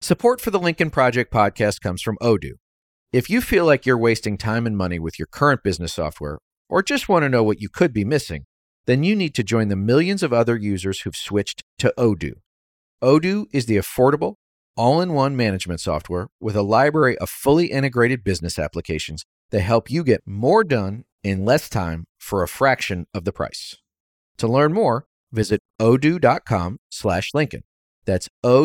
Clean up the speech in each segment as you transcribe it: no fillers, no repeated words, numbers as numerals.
Support for the Lincoln Project podcast comes from Odoo. If you feel like you're wasting time and money with your current business software, or just want to know what you could be missing, then you need to join the millions of other users who've switched to Odoo. Odoo is the affordable, all-in-one management software with a library of fully integrated business applications that help you get more done in less time for a fraction of the price. To learn more, visit odoo.com/Lincoln. That's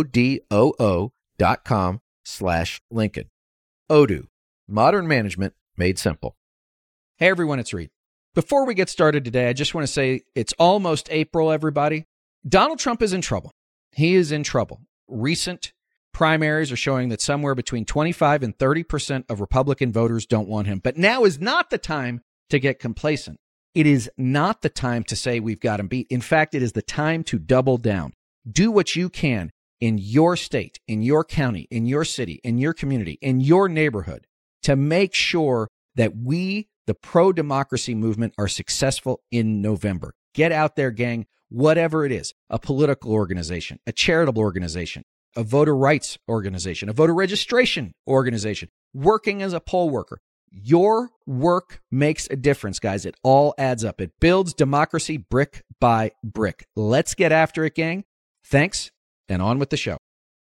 odoo.com/Lincoln. Odoo, modern management made simple. Hey everyone, it's Reed. Before we get started today, I just want to say it's almost April, everybody. Donald Trump is in trouble. He is in trouble. Recent primaries are showing that somewhere between 25 and 30% of Republican voters don't want him. But now is not the time to get complacent. It is not the time to say we've got him beat. In fact, it is the time to double down. Do what you can in your state, in your county, in your city, in your community, in your neighborhood to make sure that we, the pro-democracy movement, are successful in November. Get out there, gang, whatever it is, a political organization, a charitable organization, a voter rights organization, a voter registration organization, working as a poll worker. Your work makes a difference, guys. It all adds up. It builds democracy brick by brick. Let's get after it, gang. Thanks, and on with the show.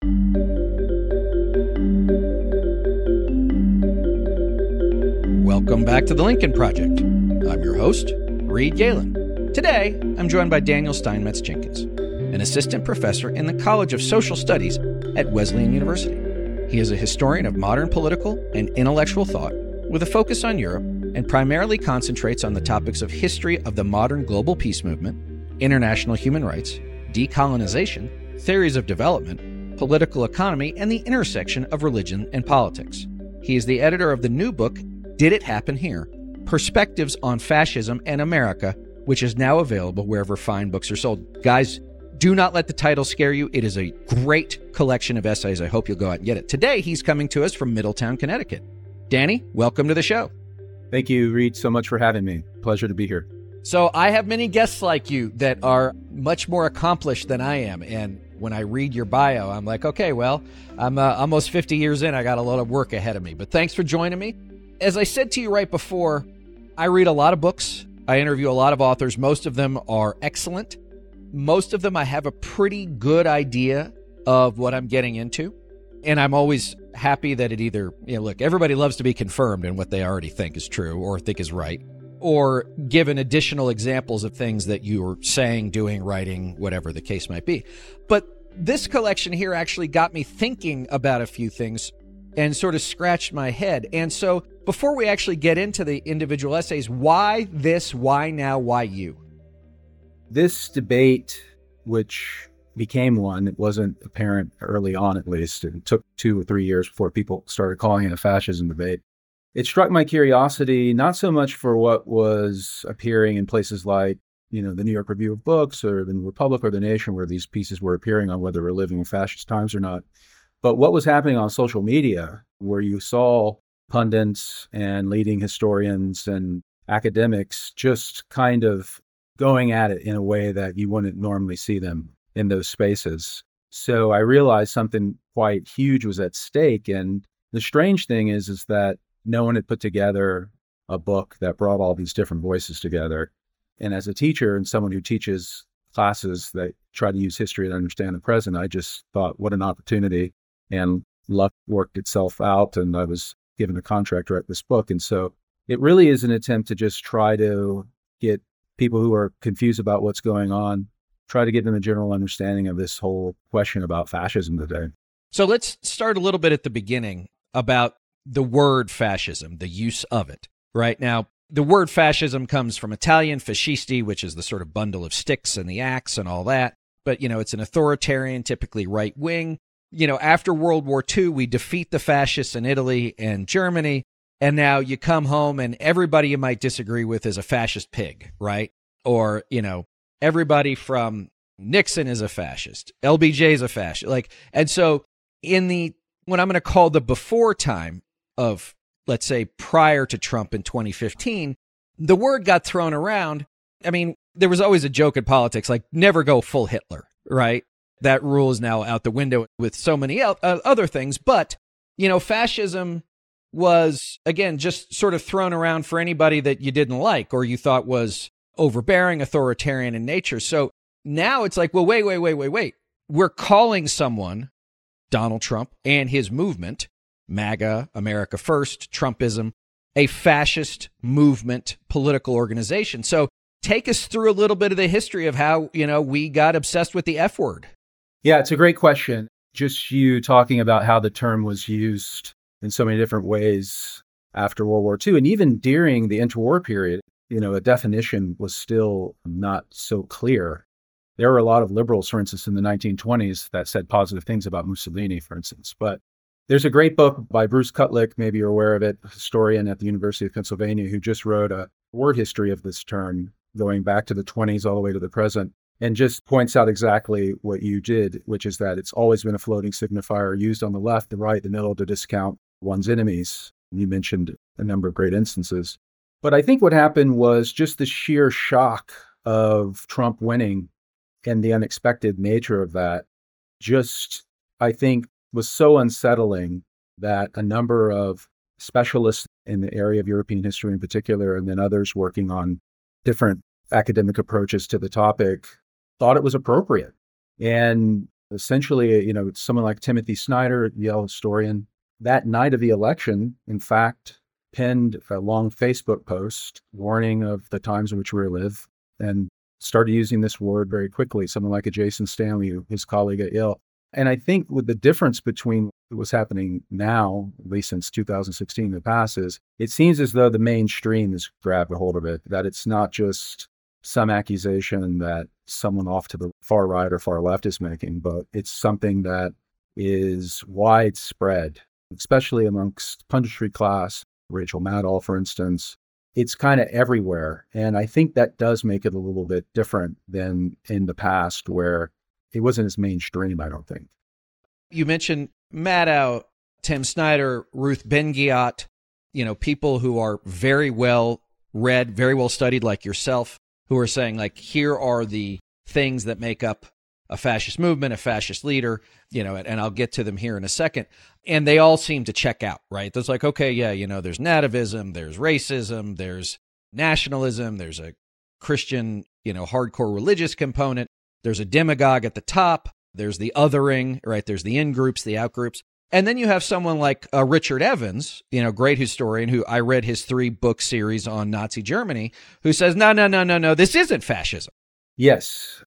Welcome back to the Lincoln Project. I'm your host, Reed Galen. Today, I'm joined by Daniel Steinmetz Jenkins, an assistant professor in the College of Social Studies at Wesleyan University. He is a historian of modern political and intellectual thought with a focus on Europe and primarily concentrates on the topics of history of the modern global peace movement, international human rights, decolonization, theories of development, political economy, and the intersection of religion and politics. He is the editor of the new book, Did It Happen Here? Perspectives on Fascism and America, which is now available wherever fine books are sold. Guys, do not let the title scare you. It is a great collection of essays. I hope you'll go out and get it. Today, he's coming to us from Middletown, Connecticut. Danny, welcome to the show. Thank you, Reed, so much for having me. Pleasure to be here. So I have many guests like you that are much more accomplished than I am. And when I read your bio, I'm like, okay, well, I'm almost 50 years in. I got a lot of work ahead of me. But thanks for joining me. As I said to you right before, I read a lot of books. I interview a lot of authors. Most of them are excellent. Most of them I have a pretty good idea of what I'm getting into. And I'm always happy that it either, look, everybody loves to be confirmed in what they already think is true or think is right, or given additional examples of things that you are saying, doing, writing, whatever the case might be. But this collection here actually got me thinking about a few things and sort of scratched my head. And so before we actually get into the individual essays, why this, why now, why you? This debate, which became one, it wasn't apparent early on at least. It took 2 or 3 years before people started calling it a fascism debate. It struck my curiosity, not so much for what was appearing in places like, the New York Review of Books or the Republic or the Nation, where these pieces were appearing on whether we're living in fascist times or not, but what was happening on social media, where you saw pundits and leading historians and academics just kind of going at it in a way that you wouldn't normally see them in those spaces. So I realized something quite huge was at stake. And the strange thing is that no one had put together a book that brought all these different voices together. And as a teacher and someone who teaches classes that try to use history to understand the present, I just thought, what an opportunity. And luck worked itself out, and I was given a contract to write this book. And so it really is an attempt to just try to get people who are confused about what's going on, try to give them a general understanding of this whole question about fascism today. So let's start a little bit at the beginning about the word fascism, the use of it. Right now, the word fascism comes from Italian fascisti, which is the sort of bundle of sticks and the axe and all that. But, it's an authoritarian, typically right wing. After World War II, we defeat the fascists in Italy and Germany. And now you come home and everybody you might disagree with is a fascist pig, right? Or, everybody from Nixon is a fascist. LBJ is a fascist. And so in the, what I'm going to call the before time of, let's say, prior to Trump in 2015, the word got thrown around. I mean, there was always a joke in politics, like never go full Hitler, right? that rule is now out the window with so many other things. But, fascism was, again, just sort of thrown around for anybody that you didn't like or you thought was overbearing, authoritarian in nature. So now it's like, well, wait. We're calling someone, Donald Trump and his movement, MAGA, America First, Trumpism, a fascist movement political organization. So take us through a little bit of the history of how, we got obsessed with the F word. Yeah, it's a great question. Just you talking about how the term was used in so many different ways after World War II. And even during the interwar period, a definition was still not so clear. There were a lot of liberals, for instance, in the 1920s that said positive things about Mussolini, for instance. But there's a great book by Bruce Kutlick, maybe you're aware of it, a historian at the University of Pennsylvania, who just wrote a word history of this term going back to the 20s all the way to the present, and just points out exactly what you did, which is that it's always been a floating signifier used on the left, the right, the middle to discount one's enemies. You mentioned a number of great instances. But I think what happened was just the sheer shock of Trump winning and the unexpected nature of that just, I think, was so unsettling that a number of specialists in the area of European history in particular, and then others working on different academic approaches to the topic, thought it was appropriate. And essentially, someone like Timothy Snyder, Yale historian, that night of the election, in fact, penned a long Facebook post warning of the times in which we live and started using this word very quickly, someone like a Jason Stanley, his colleague at Yale. And I think with the difference between what's happening now, at least since 2016 in the past, is it seems as though the mainstream has grabbed a hold of it, that it's not just some accusation that someone off to the far right or far left is making, but it's something that is widespread, especially amongst punditry class, Rachel Maddow, for instance. It's kind of everywhere. And I think that does make it a little bit different than in the past where it wasn't as mainstream, I don't think. You mentioned Maddow, Tim Snyder, Ruth Ben-Ghiat, people who are very well read, very well studied like yourself, who are saying, like, here are the things that make up a fascist movement, a fascist leader, and I'll get to them here in a second. And they all seem to check out, right? There's like, okay, yeah, there's nativism, there's racism, there's nationalism, there's a Christian, hardcore religious component, there's a demagogue at the top, there's the othering, right? There's the in-groups, the out-groups. And then you have someone like Richard Evans, great historian who I read his 3-book series on Nazi Germany, who says, no, this isn't fascism. Yes.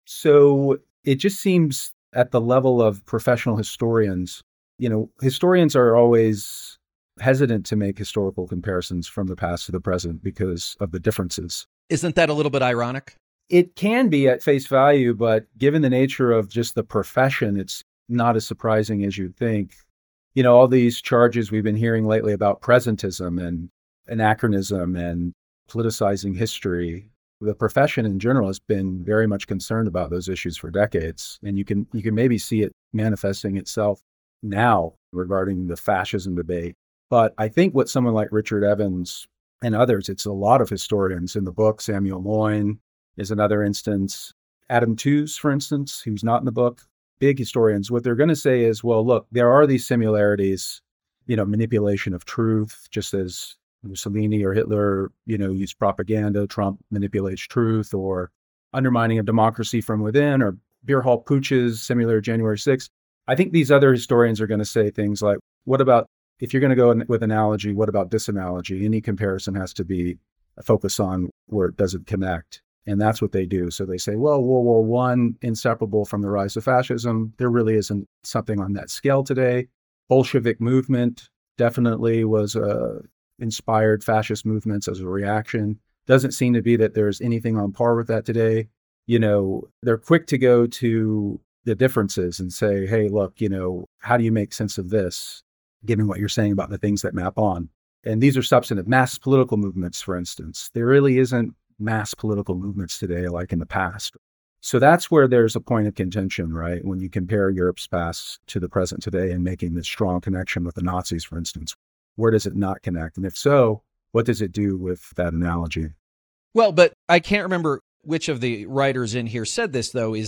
So it just seems at the level of professional historians, historians are always hesitant to make historical comparisons from the past to the present because of the differences. Isn't that a little bit ironic? It can be at face value, but given the nature of just the profession, it's not as surprising as you'd think. All these charges we've been hearing lately about presentism and anachronism and politicizing history, the profession in general has been very much concerned about those issues for decades. And you can maybe see it manifesting itself now regarding the fascism debate. But I think what someone like Richard Evans and others, it's a lot of historians in the book. Samuel Moyn is another instance. Adam Tooze, for instance, who's not in the book, big historians, what they're going to say is, well, look, there are these similarities, manipulation of truth, just as Mussolini or Hitler, used propaganda, Trump manipulates truth, or undermining of democracy from within, or beer hall putches similar to January 6th. I think these other historians are going to say things like, what about, if you're going to go with analogy, what about disanalogy? Any comparison has to be a focus on where it doesn't connect. And that's what they do. So they say, well, World War I, inseparable from the rise of fascism. There really isn't something on that scale today. Bolshevik movement definitely was inspired fascist movements as a reaction. Doesn't seem to be that there's anything on par with that today. They're quick to go to the differences and say, hey, look, how do you make sense of this, given what you're saying about the things that map on? And these are substantive. Mass political movements, for instance. There really isn't mass political movements today like in the past. So that's where there's a point of contention, right? When you compare Europe's past to the present today and making this strong connection with the Nazis, for instance, where does it not connect? And if so, what does it do with that analogy? Well, but I can't remember which of the writers in here said this, though, is that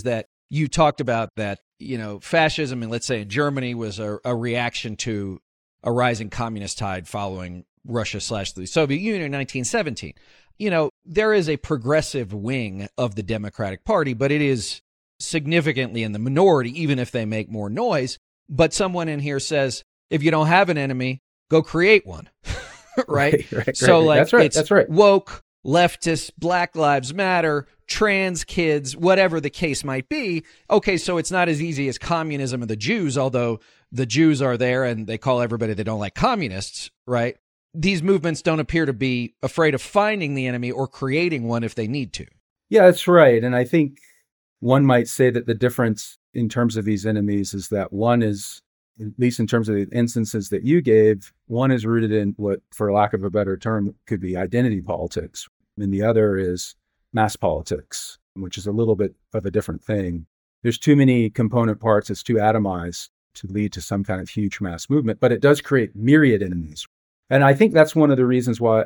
you talked about that, fascism, and let's say in Germany, was a reaction to a rising communist tide following Russia / the Soviet Union in 1917. There is a progressive wing of the Democratic Party, but it is significantly in the minority, even if they make more noise. But someone in here says, if you don't have an enemy, go create one. Right? So like, that's right. Woke, leftist, Black Lives Matter, trans kids, whatever the case might be. Okay, so it's not as easy as communism and the Jews, although the Jews are there and they call everybody they don't like communists, right? These movements don't appear to be afraid of finding the enemy or creating one if they need to. Yeah, that's right. And I think one might say that the difference in terms of these enemies is that one is, at least in terms of the instances that you gave, one is rooted in what, for lack of a better term, could be identity politics. And the other is mass politics, which is a little bit of a different thing. There's too many component parts. It's too atomized to lead to some kind of huge mass movement, but it does create myriad enemies. And I think that's one of the reasons why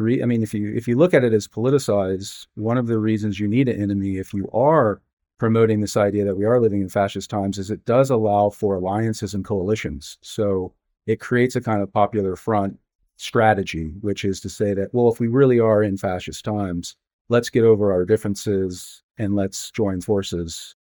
if you look at it as politicized, one of the reasons you need an enemy if you are promoting this idea that we are living in fascist times is it does allow for alliances and coalitions. So it creates a kind of popular front strategy, which is to say that, well, if we really are in fascist times, let's get over our differences and let's join forces.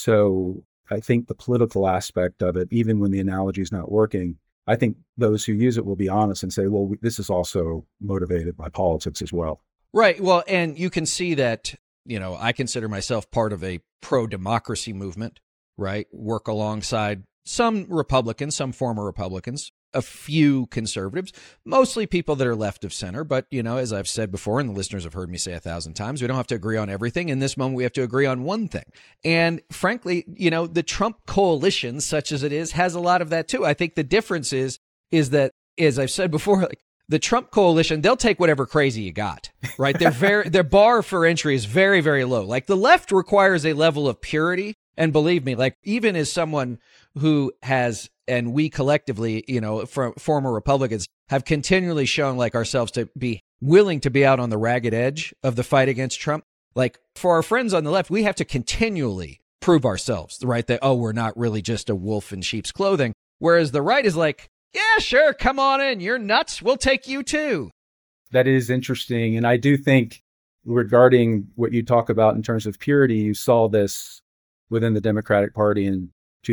So I think the political aspect of it, even when the analogy is not working, I think those who use it will be honest and say, well, this is also motivated by politics as well. Right. Well, and you can see that, I consider myself part of a pro-democracy movement, right? Work alongside some Republicans, some former Republicans, a few conservatives, mostly people that are left of center. But, as I've said before, and the listeners have heard me say 1,000 times, we don't have to agree on everything. In this moment, we have to agree on one thing. And frankly, the Trump coalition, such as it is, has a lot of that too. I think the difference is that, as I've said before, like the Trump coalition, they'll take whatever crazy you got, right? Their bar for entry is very, very low. Like the left requires a level of purity. And believe me, like even as someone who has, and we collectively, from former Republicans have continually shown like ourselves to be willing to be out on the ragged edge of the fight against Trump. Like for our friends on the left, we have to continually prove ourselves, right? That, we're not really just a wolf in sheep's clothing. Whereas the right is like, yeah, sure, come on in. You're nuts. We'll take you too. That is interesting. And I do think regarding what you talk about in terms of purity, you saw this within the Democratic Party in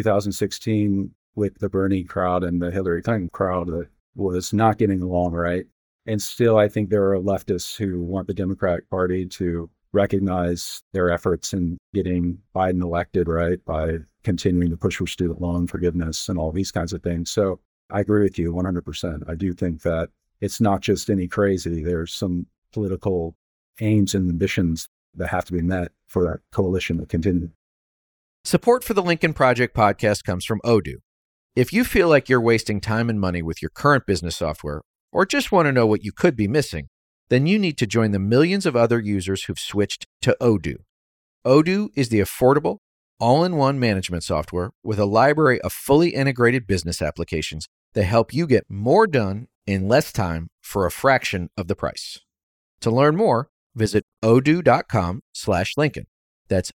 2016 with the Bernie crowd and the Hillary Clinton crowd that was not getting along, right? And still, I think there are leftists who want the Democratic Party to recognize their efforts in getting Biden elected, right? By continuing to push for student loan forgiveness and all these kinds of things. So I agree with you 100%. I do think that it's not just any crazy. There's some political aims and ambitions that have to be met for that coalition to continue. Support for the Lincoln Project podcast comes from Odoo. If you feel like you're wasting time and money with your current business software, or just want to know what you could be missing, then you need to join the millions of other users who've switched to Odoo. Odoo is the affordable, all-in-one management software with a library of fully integrated business applications that help you get more done in less time for a fraction of the price. To learn more, visit odoo.com/Lincoln. That's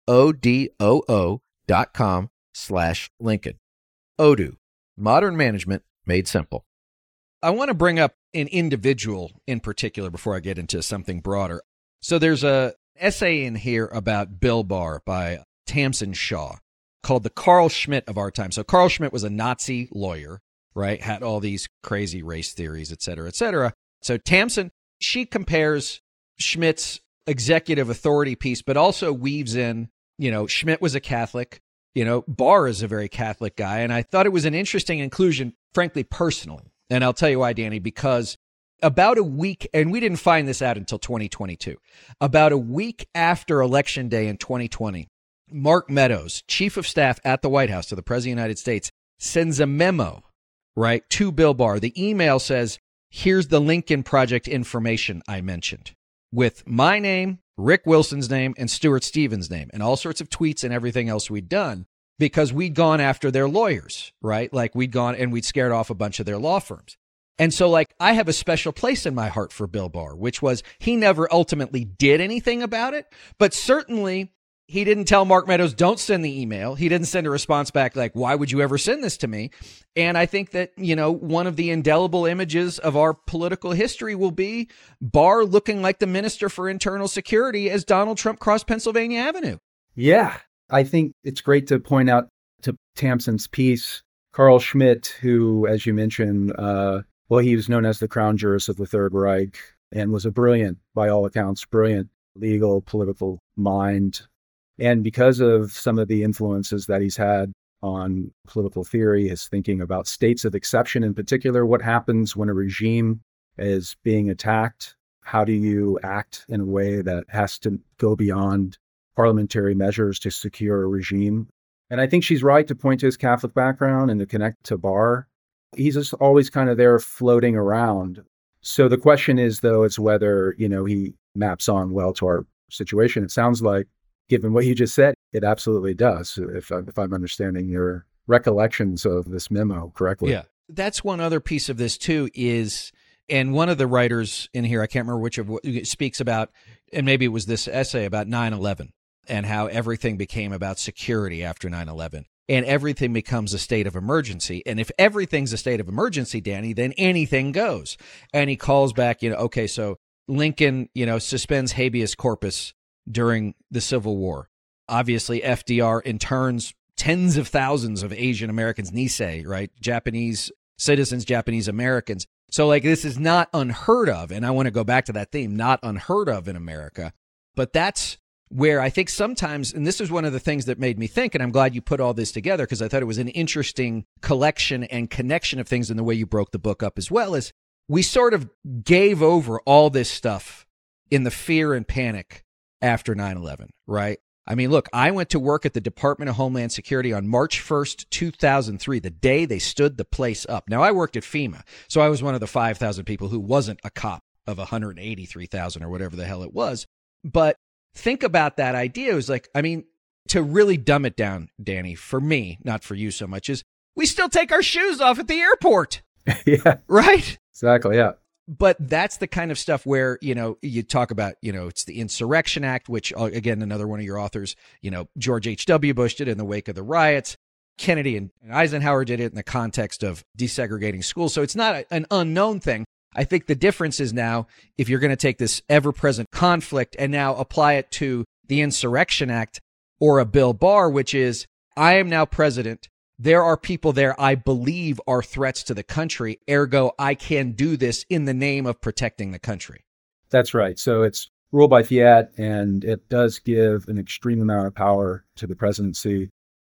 odoo.com/Lincoln. Odoo, modern management made simple. I want to bring up an individual in particular before I get into something broader. So there's a essay in here about Bill Barr by Tamsin Shaw called The Carl Schmitt of Our Time. So Carl Schmitt was a Nazi lawyer, right? Had all these crazy race theories, et cetera, et cetera. So Tamsin, she compares Schmitt's executive authority piece, but also weaves in, Schmitt was a Catholic, Barr is a very Catholic guy. And I thought it was an interesting inclusion, frankly, personally. And I'll tell you why, Danny, because about a week, and we didn't find this out until 2022, about a week after Election Day in 2020, Mark Meadows, chief of staff at the White House to the President of the United States, sends a memo, right, to Bill Barr. The email says, here's the Lincoln Project information I mentioned with my name, Rick Wilson's name, and Stuart Stevens' name, and all sorts of tweets and everything else we'd done because we'd gone after their lawyers, right? Like we'd gone and we'd scared off a bunch of their law firms. And so like I have a special place in my heart for Bill Barr, which was he never ultimately did anything about it, but certainly He didn't tell Mark Meadows, don't send the email. He didn't send a response back like, why would you ever send this to me? And I think that, one of the indelible images of our political history will be Barr looking like the Minister for Internal Security as Donald Trump crossed Pennsylvania Avenue. Yeah, I think it's great to point out to Tamsen's piece, Carl Schmitt, who, as you mentioned, he was known as the crown jurist of the Third Reich and was a brilliant, by all accounts, brilliant legal, political mind. And because of some of the influences that he's had on political theory, his thinking about states of exception in particular, what happens when a regime is being attacked? How do you act in a way that has to go beyond parliamentary measures to secure a regime? And I think she's right to point to his Catholic background and to connect to Barr. He's just always kind of there floating around. So the question is, though, is whether, he maps on well to our situation. It sounds like, given what you just said, it absolutely does, if I'm understanding your recollections of this memo correctly. Yeah. That's one other piece of this, too, is, and one of the writers in here, I can't remember which of what speaks about, and maybe it was this essay about 9/11 and how everything became about security after 9/11. And everything becomes a state of emergency. And if everything's a state of emergency, Danny, then anything goes. And he calls back, okay, so Lincoln, suspends habeas corpus during the Civil War. Obviously, FDR interns tens of thousands of Asian Americans, Nisei, right? Japanese citizens, Japanese Americans. So this is not unheard of. And I want to go back to that theme, not unheard of in America. But that's where I think sometimes, and this is one of the things that made me think, and I'm glad you put all this together because I thought it was an interesting collection and connection of things in the way you broke the book up, as well as we sort of gave over all this stuff in the fear and panic after 9/11, right? I mean, look, I went to work at the Department of Homeland Security on March 1st, 2003, the day they stood the place up. Now, I worked at FEMA, so I was one of the 5,000 people who wasn't a cop of 183,000 or whatever the hell it was. But think about that idea. It was to really dumb it down, Danny, for me, not for you so much, is we still take our shoes off at the airport. Yeah. Right? Exactly, yeah. But that's the kind of stuff where, you talk about, it's the Insurrection Act, which, again, another one of your authors, George H.W. Bush did it in the wake of the riots. Kennedy and Eisenhower did it in the context of desegregating schools. So it's not an unknown thing. I think the difference is now, if you're going to take this ever-present conflict and now apply it to the Insurrection Act or a Bill Barr, which is, I am now president. There are people there I believe are threats to the country. Ergo, I can do this in the name of protecting the country. That's right. So it's rule by fiat, and it does give an extreme amount of power to the presidency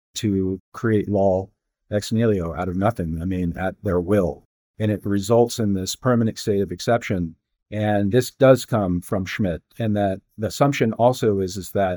to create law ex nihilo, out of nothing. I mean, at their will. And it results in this permanent state of exception. And this does come from Schmitt. And that the assumption also is that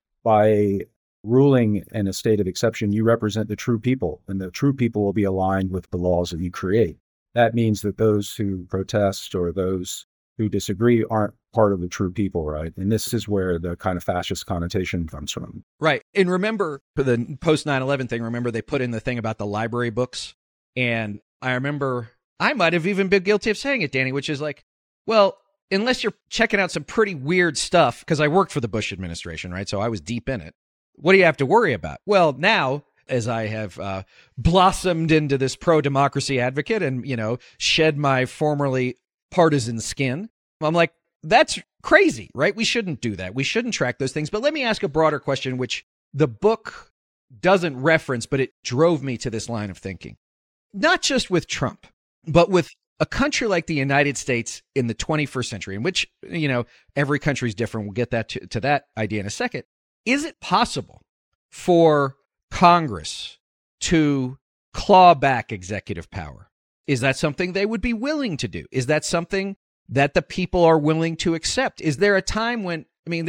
by ruling in a state of exception, you represent the true people, and the true people will be aligned with the laws that you create. That means that those who protest or those who disagree aren't part of the true people, right? And this is where the kind of fascist connotation comes from. Right. And remember, for the post 9/11 thing, remember they put in the thing about the library books? And I remember I might have even been guilty of saying it, Danny, which is well, unless you're checking out some pretty weird stuff, because I worked for the Bush administration, right? So I was deep in it. What do you have to worry about? Well, now, as I have blossomed into this pro-democracy advocate and, shed my formerly partisan skin, I'm like, that's crazy, right? We shouldn't do that. We shouldn't track those things. But let me ask a broader question, which the book doesn't reference, but it drove me to this line of thinking. Not just with Trump, but with a country like the United States in the 21st century, in which, every country is different. We'll get that to that idea in a second. Is it possible for Congress to claw back executive power? Is that something they would be willing to do? Is that something that the people are willing to accept? Is there a time when,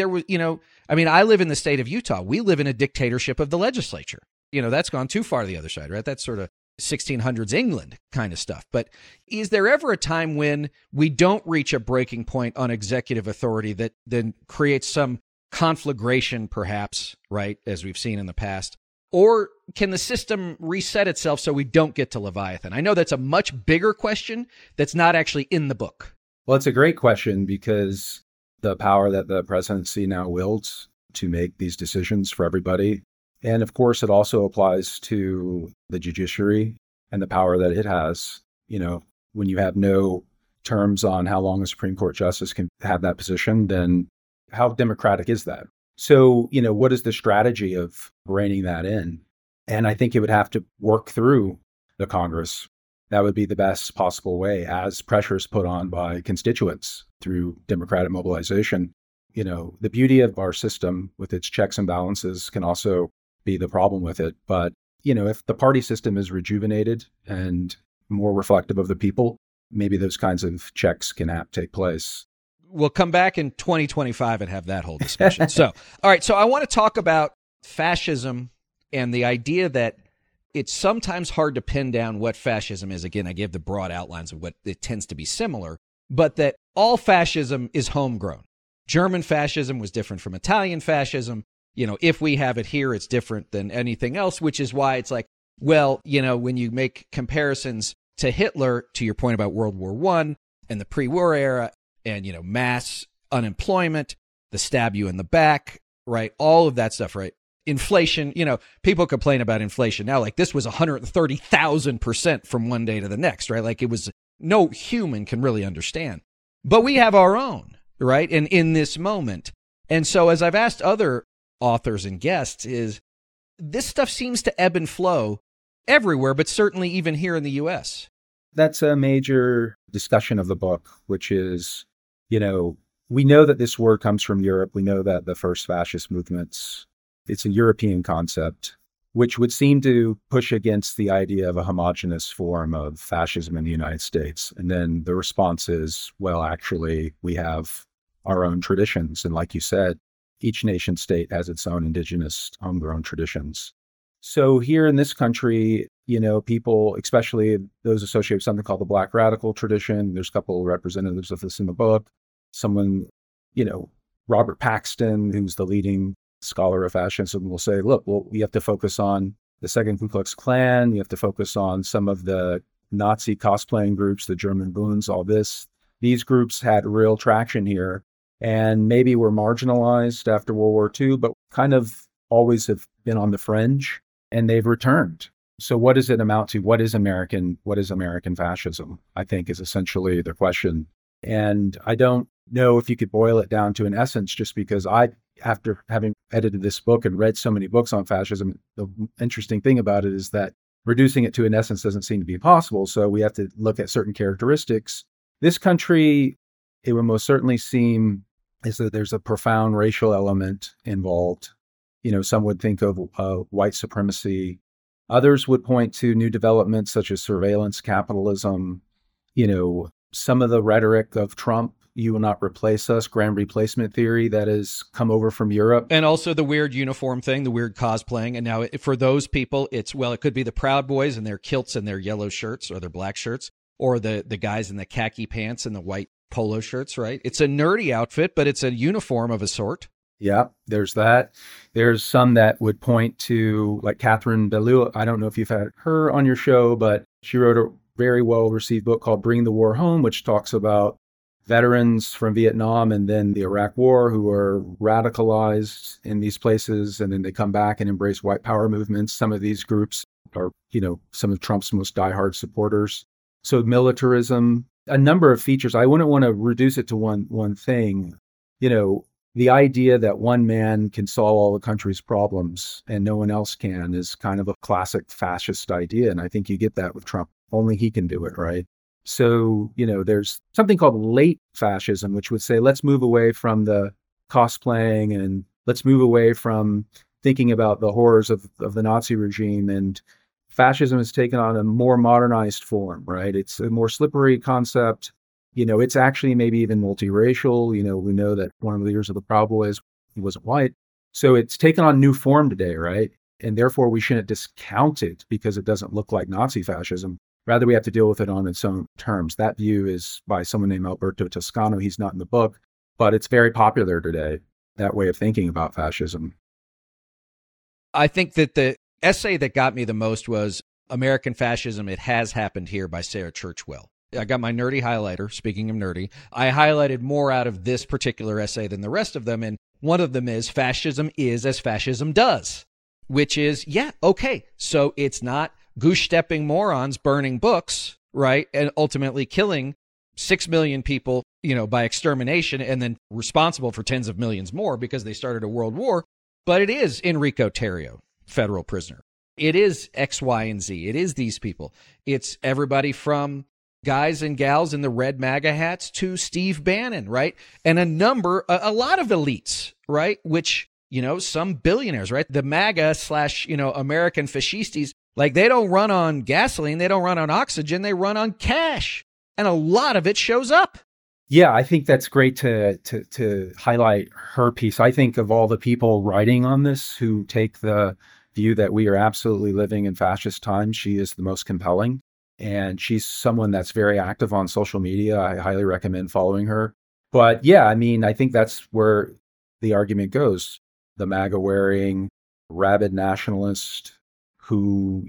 I live in the state of Utah. We live in a dictatorship of the legislature. That's gone too far to the other side, right? That's sort of 1600s England kind of stuff. But is there ever a time when we don't reach a breaking point on executive authority that then creates some conflagration, perhaps, right, as we've seen in the past? Or can the system reset itself so we don't get to Leviathan? I know that's a much bigger question that's not actually in the book. Well, it's a great question because the power that the presidency now wields to make these decisions for everybody. And of course, it also applies to the judiciary and the power that it has. When you have no terms on how long a Supreme Court justice can have that position, then how democratic is that? So, what is the strategy of reining that in? And I think it would have to work through the Congress. That would be the best possible way as pressures put on by constituents through democratic mobilization. The beauty of our system with its checks and balances can also be the problem with it. But, if the party system is rejuvenated and more reflective of the people, maybe those kinds of checks can take place. We'll come back in 2025 and have that whole discussion. All right. So I want to talk about fascism and the idea that it's sometimes hard to pin down what fascism is. Again, I gave the broad outlines of what it tends to be similar, but that all fascism is homegrown. German fascism was different from Italian fascism. If we have it here, it's different than anything else, which is why it's like, well, when you make comparisons to Hitler, to your point about World War I and the pre-war era and, mass unemployment, the stab you in the back, right? All of that stuff, right? Inflation, people complain about inflation now, like this was 130,000% from one day to the next, right? Like it was, no human can really understand. But we have our own, right? And in this moment. And so as I've asked other authors and guests, is this stuff seems to ebb and flow everywhere, but certainly even here in the U.S. That's a major discussion of the book, which is, we know that this word comes from Europe. We know that the first fascist movements, it's a European concept, which would seem to push against the idea of a homogenous form of fascism in the United States. And then the response is, well, actually, we have our own traditions. And like you said, each nation state has its own indigenous homegrown traditions. So here in this country, people, especially those associated with something called the Black radical tradition, there's a couple of representatives of this in the book. Someone, Robert Paxton, who's the leading scholar of fascism, will say, look, well, we have to focus on the Second Ku Klux Klan. You have to focus on some of the Nazi cosplaying groups, the German Bunds, all this. These groups had real traction here and maybe were marginalized after World War II, but kind of always have been on the fringe, and they've returned. So what does it amount to? What is American fascism? I think is essentially the question. And I don't know if you could boil it down to an essence, just because after having edited this book and read so many books on fascism, the interesting thing about it is that reducing it to an essence doesn't seem to be possible. So we have to look at certain characteristics. This country, it would most certainly seem is that there's a profound racial element involved. Some would think of white supremacy. Others would point to new developments such as surveillance capitalism. Some of the rhetoric of Trump, you will not replace us, grand replacement theory that has come over from Europe. And also the weird uniform thing, the weird cosplaying. And now for those people, it could be the Proud Boys and their kilts and their yellow shirts or their black shirts, or the guys in the khaki pants and the white polo shirts, right? It's a nerdy outfit, but it's a uniform of a sort. Yeah, there's that. There's some that would point to, like Catherine Bellua. I don't know if you've had her on your show, but she wrote a very well-received book called Bring the War Home, which talks about veterans from Vietnam and then the Iraq War who are radicalized in these places, and then they come back and embrace white power movements. Some of these groups are, some of Trump's most diehard supporters. So militarism, a number of features. I wouldn't want to reduce it to one thing. The idea that one man can solve all the country's problems and no one else can is kind of a classic fascist idea. And I think you get that with Trump. Only he can do it, right? So, there's something called late fascism, which would say, let's move away from the cosplaying and let's move away from thinking about the horrors of the Nazi regime. And fascism has taken on a more modernized form, right? It's a more slippery concept. It's actually maybe even multiracial. We know that one of the leaders of the Proud Boys, he wasn't white. So it's taken on new form today, right? And therefore we shouldn't discount it because it doesn't look like Nazi fascism. Rather, we have to deal with it on its own terms. That view is by someone named Alberto Toscano. He's not in the book, but it's very popular today, that way of thinking about fascism. I think that the essay that got me the most was American Fascism, It Has Happened Here by Sarah Churchwell. I got my nerdy highlighter. Speaking of nerdy, I highlighted more out of this particular essay than the rest of them. And One of them is fascism is as fascism does, which is, yeah, okay. So it's not goose-stepping morons burning books, right? And ultimately killing 6 million people, by extermination, and then responsible for tens of millions more because they started a world war. But it is Enrico Tarrio, federal prisoner. It is X, Y, and Z. It is these people. It's everybody from guys and gals in the red MAGA hats to Steve Bannon, right? And a lot of elites, right? Which, some billionaires, right? The MAGA / American fascistes, like they don't run on gasoline. They don't run on oxygen. They run on cash. And a lot of it shows up. Yeah, I think that's great to highlight her piece. I think of all the people writing on this who take the view that we are absolutely living in fascist times, she is the most compelling. And she's someone that's very active on social media. I highly recommend following her. But yeah, I think that's where the argument goes. The MAGA wearing, rabid nationalist who,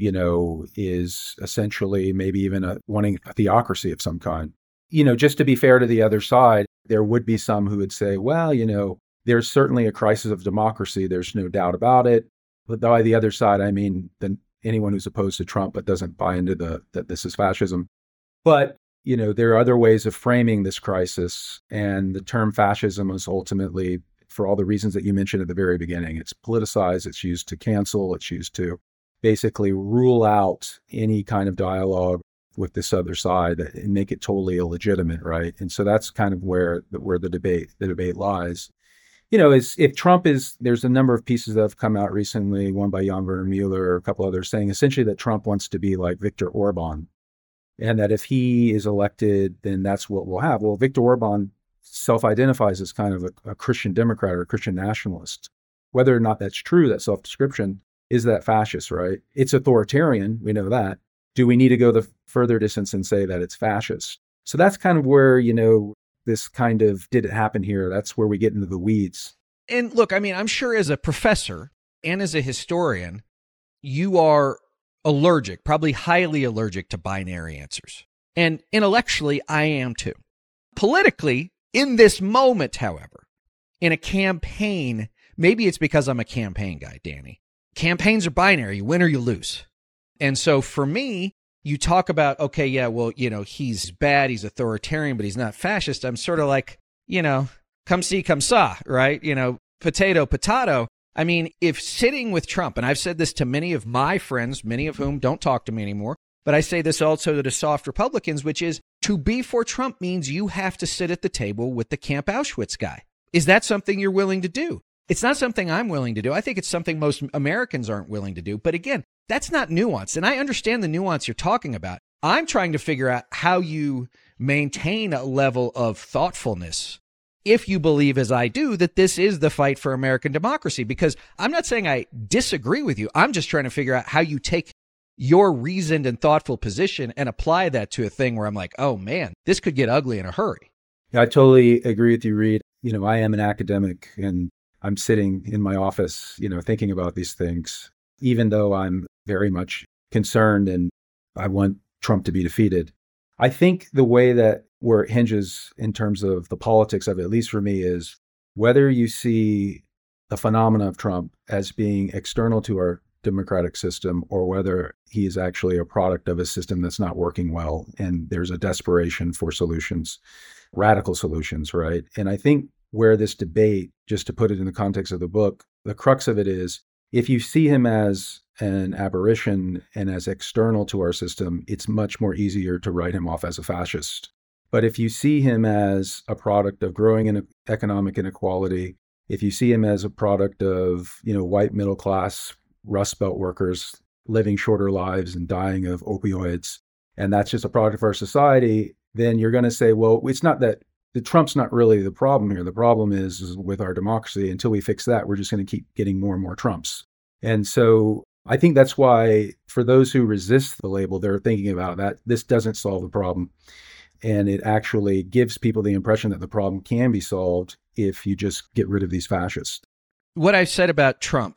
is essentially maybe even wanting a theocracy of some kind. Just to be fair to the other side, there would be some who would say, well, there's certainly a crisis of democracy. There's no doubt about it. But by the other side, then anyone who's opposed to Trump but doesn't buy into that this is fascism. But, there are other ways of framing this crisis. And the term fascism is ultimately, for all the reasons that you mentioned at the very beginning, it's politicized, it's used to cancel, it's used to basically rule out any kind of dialogue with this other side and make it totally illegitimate, right? And so that's kind of where the debate lies. Is if Trump there's a number of pieces that have come out recently, one by Jan Werner Mueller, a couple others, saying essentially that Trump wants to be like Viktor Orban, and that if he is elected, then that's what we'll have. Well, Viktor Orban self-identifies as kind of a Christian Democrat or a Christian nationalist. Whether or not that's true, that self-description, is that fascist, right? It's authoritarian, we know that. Do we need to go the further distance and say that it's fascist? So that's kind of where, this kind of, did it happen here? That's where we get into the weeds. And look, I'm sure as a professor and as a historian, you are allergic, probably highly allergic to binary answers. And intellectually, I am too. Politically, in this moment, however, in a campaign, maybe it's because I'm a campaign guy, Danny. Campaigns are binary, you win or you lose. And so for me, you talk about, okay, yeah, well, he's bad, he's authoritarian, but he's not fascist. I'm sort of like, come see, come saw, right? Potato, potato. If sitting with Trump, and I've said this to many of my friends, many of whom don't talk to me anymore, but I say this also to soft Republicans, which is to be for Trump means you have to sit at the table with the Camp Auschwitz guy. Is that something you're willing to do? It's not something I'm willing to do. I think it's something most Americans aren't willing to do. But again, that's not nuance. And I understand the nuance you're talking about. I'm trying to figure out how you maintain a level of thoughtfulness if you believe, as I do, that this is the fight for American democracy. Because I'm not saying I disagree with you. I'm just trying to figure out how you take your reasoned and thoughtful position and apply that to a thing where I'm like, oh man, this could get ugly in a hurry. Yeah, I totally agree with you, Reed. I am an academic and I'm sitting in my office, thinking about these things, even though I'm very much concerned and I want Trump to be defeated. I think the way that where it hinges in terms of the politics of it, at least for me, is whether you see the phenomena of Trump as being external to our democratic system or whether he is actually a product of a system that's not working well and there's a desperation for solutions, radical solutions, right? And I think where this debate, just to put it in the context of the book, the crux of it is, if you see him as an aberration and as external to our system, it's much more easier to write him off as a fascist. But if you see him as a product of growing economic inequality, if you see him as a product of, white middle class Rust Belt workers living shorter lives and dying of opioids, and that's just a product of our society, then you're going to say, well, it's not that the Trump's not really the problem here. The problem is with our democracy. Until we fix that, we're just going to keep getting more and more Trumps. And so I think that's why for those who resist the label, they're thinking about that. This doesn't solve the problem. And it actually gives people the impression that the problem can be solved if you just get rid of these fascists. What I've said about Trump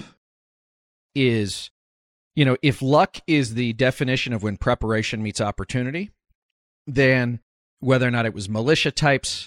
is, if luck is the definition of when preparation meets opportunity, then whether or not it was militia types,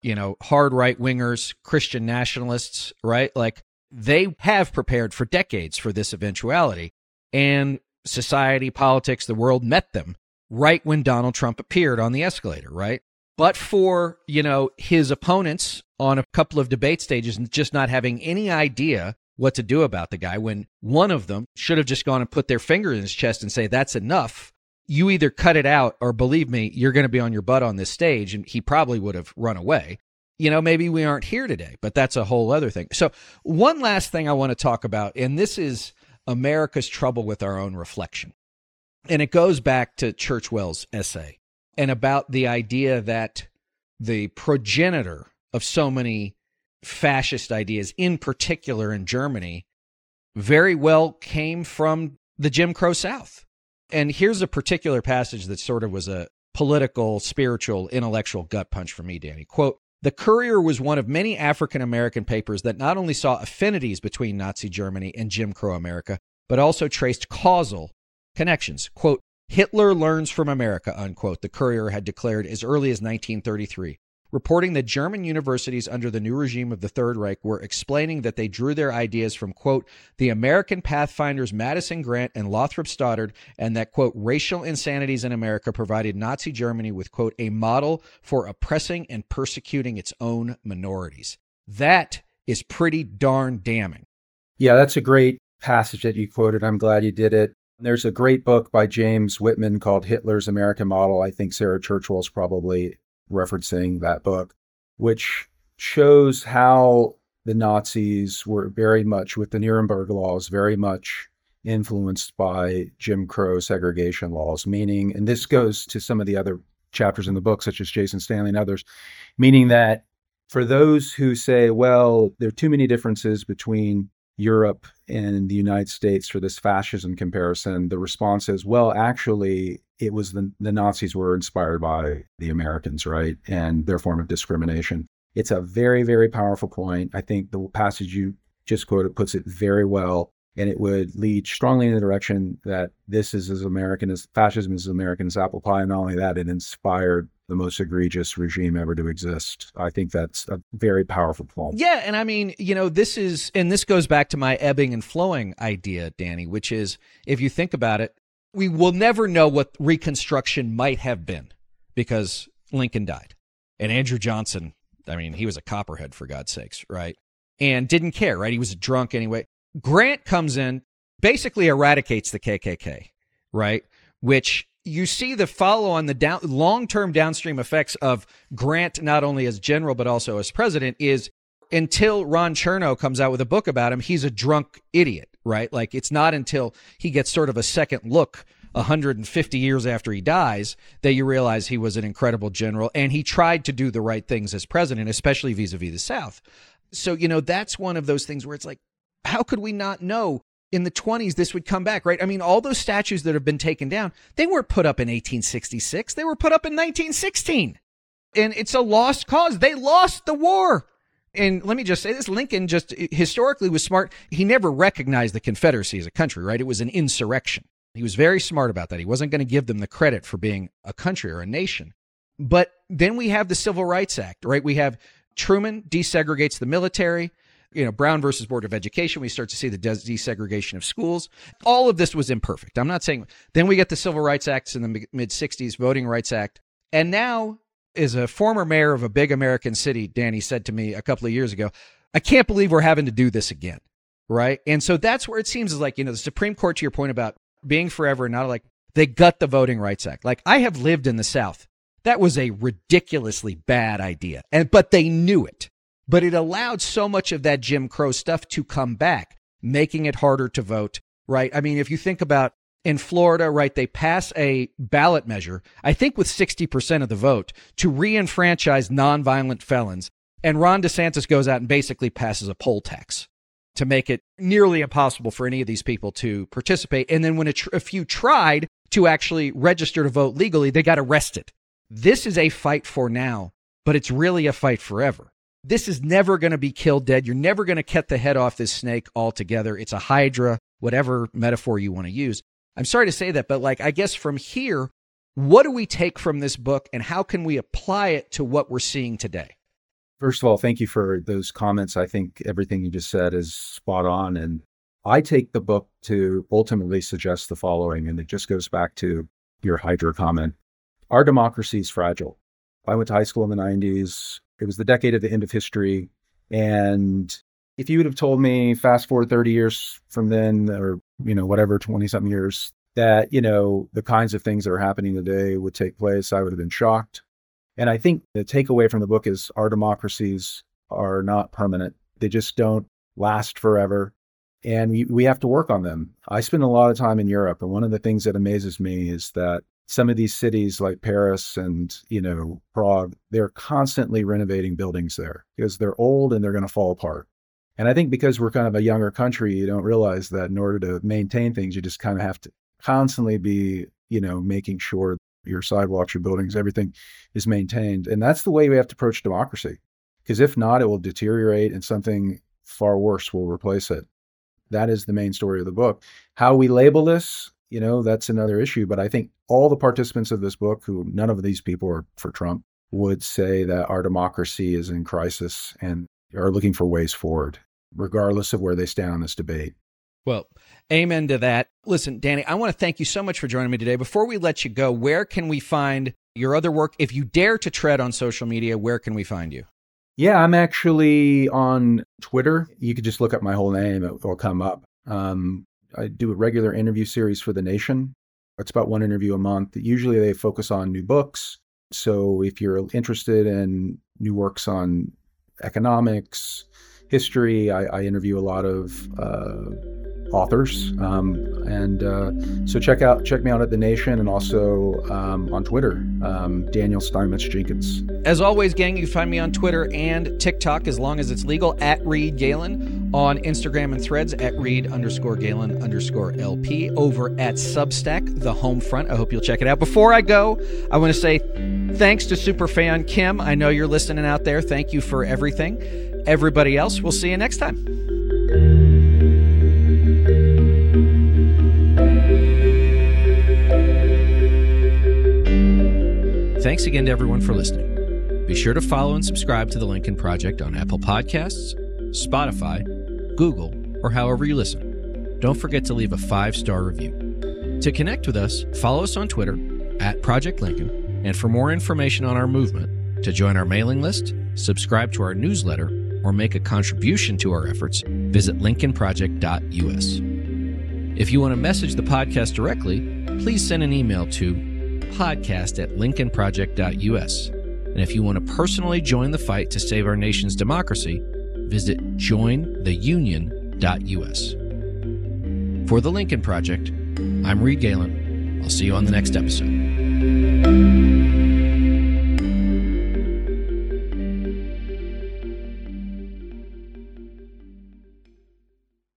hard right-wingers, Christian nationalists, right? Like, they have prepared for decades for this eventuality. And society, politics, the world met them right when Donald Trump appeared on the escalator, right? But for, his opponents on a couple of debate stages and just not having any idea what to do about the guy, when one of them should have just gone and put their finger in his chest and say, that's enough. You either cut it out or, believe me, you're going to be on your butt on this stage. And he probably would have run away. Maybe we aren't here today, but that's a whole other thing. So one last thing I want to talk about, and this is America's trouble with our own reflection. And it goes back to Churchwell's essay and about the idea that the progenitor of so many fascist ideas, in particular in Germany, very well came from the Jim Crow South. And here's a particular passage that sort of was a political, spiritual, intellectual gut punch for me, Danny. Quote, "The Courier was one of many African-American papers that not only saw affinities between Nazi Germany and Jim Crow America, but also traced causal connections." Quote, "Hitler learns from America," unquote, the Courier had declared as early as 1933, reporting that German universities under the new regime of the Third Reich were explaining that they drew their ideas from, quote, "the American pathfinders Madison Grant and Lothrop Stoddard, and that, quote, racial insanities in America provided Nazi Germany with, quote, a model for oppressing and persecuting its own minorities." That is pretty darn damning. Yeah, that's a great passage that you quoted. I'm glad you did it. There's a great book by James Whitman called Hitler's American Model. I think Sarah Churchwell's probably referencing that book, which shows how the Nazis were very much, with the Nuremberg laws, very much influenced by Jim Crow segregation laws, meaning, and this goes to some of the other chapters in the book, such as Jason Stanley and others, meaning that for those who say, well, there are too many differences between Europe and the United States for this fascism comparison, the response is, well, actually, it was the Nazis were inspired by the Americans, right? And their form of discrimination. It's a very, very powerful point. I think the passage you just quoted puts it very well, and it would lead strongly in the direction that this is as American as fascism is as American as apple pie. And not only that, it inspired the most egregious regime ever to exist. I think that's a very powerful point. Yeah, and I mean, this goes back to my ebbing and flowing idea, Danny, which is, if you think about it, we will never know what Reconstruction might have been because Lincoln died. And Andrew Johnson, I mean, he was a copperhead, for God's sakes, right? And didn't care, right? He was a drunk anyway. Grant comes in, basically eradicates the KKK, right? Which you see the follow on the long-term downstream effects of Grant, not only as general, but also as president, is until Ron Chernow comes out with a book about him, he's a drunk idiot, right? Like, it's not until he gets sort of a second look 150 years after he dies that you realize he was an incredible general and he tried to do the right things as president, especially vis-a-vis the South. So, that's one of those things where it's like, how could we not know in the 20s this would come back, right? I mean, all those statues that have been taken down, they weren't put up in 1866. They were put up in 1916. And it's a lost cause. They lost the war. And let me just say this, Lincoln just historically was smart. He never recognized the Confederacy as a country, right? It was an insurrection. He was very smart about that. He wasn't going to give them the credit for being a country or a nation. But then we have the Civil Rights Act, right? We have Truman desegregates the military. Brown versus Board of Education, we start to see the desegregation of schools. All of this was imperfect. I'm not saying. Then we get the Civil Rights Acts in the mid-'60s, Voting Rights Act. And now, as a former mayor of a big American city, Danny said to me a couple of years ago, I can't believe we're having to do this again, right? And so that's where it seems is like, the Supreme Court, to your point about being forever and not like, they gut the Voting Rights Act. Like, I have lived in the South. That was a ridiculously bad idea, but they knew it. But it allowed so much of that Jim Crow stuff to come back, making it harder to vote, right? I mean, if you think about in Florida, right, they pass a ballot measure, I think with 60% of the vote, to re-enfranchise nonviolent felons. And Ron DeSantis goes out and basically passes a poll tax to make it nearly impossible for any of these people to participate. And then when a few tried to actually register to vote legally, they got arrested. This is a fight for now, but it's really a fight forever. This is never going to be killed dead. You're never going to cut the head off this snake altogether. It's a hydra, whatever metaphor you want to use. I'm sorry to say that, but I guess from here, what do we take from this book and how can we apply it to what we're seeing today? First of all, thank you for those comments. I think everything you just said is spot on. And I take the book to ultimately suggest the following, and it just goes back to your Hydra comment. Our democracy is fragile. I went to high school in the 90s. It was the decade of the end of history. And if you would have told me fast forward 30 years from then, or, whatever, 20 something years, that, the kinds of things that are happening today would take place, I would have been shocked. And I think the takeaway from the book is our democracies are not permanent. They just don't last forever. And we have to work on them. I spend a lot of time in Europe. And one of the things that amazes me is that some of these cities like Paris and, Prague, they're constantly renovating buildings there because they're old and they're going to fall apart. And I think because we're kind of a younger country, you don't realize that in order to maintain things, you just kind of have to constantly be, making sure your sidewalks, your buildings, everything is maintained. And that's the way we have to approach democracy. Because if not, it will deteriorate and something far worse will replace it. That is the main story of the book. How we label this, that's another issue. But I think all the participants of this book, who none of these people are for Trump, would say that our democracy is in crisis and are looking for ways forward, regardless of where they stand on this debate. Well, amen to that. Listen, Danny, I want to thank you so much for joining me today. Before we let you go, where can we find your other work? If you dare to tread on social media, where can we find you? Yeah, I'm actually on Twitter. You could just look up my whole name. It will come up. I do a regular interview series for The Nation. It's about one interview a month. Usually they focus on new books. So if you're interested in new works on economics, history, I interview a lot of authors. So check me out at The Nation and also on Twitter, Daniel Steinmetz Jenkins. As always, gang, you can find me on Twitter and TikTok, as long as it's legal, at Reed Galen, on Instagram and Threads at Reed_Galen_LP, over at Substack, The Home Front. I hope you'll check it out. Before I go, I want to say thanks to Superfan Kim. I know you're listening out there. Thank you for everything. Everybody else, we'll see you next time. Thanks again to everyone for listening. Be sure to follow and subscribe to The Lincoln Project on Apple Podcasts, Spotify, Google, or however you listen. Don't forget to leave a 5-star review. To connect with us, follow us on Twitter at Project Lincoln, and for more information on our movement, to join our mailing list, subscribe to our newsletter, or make a contribution to our efforts, visit lincolnproject.us. If you want to message the podcast directly, please send an email to podcast@lincolnproject.us. And if you want to personally join the fight to save our nation's democracy, visit jointheunion.us. For The Lincoln Project, I'm Reed Galen. I'll see you on the next episode.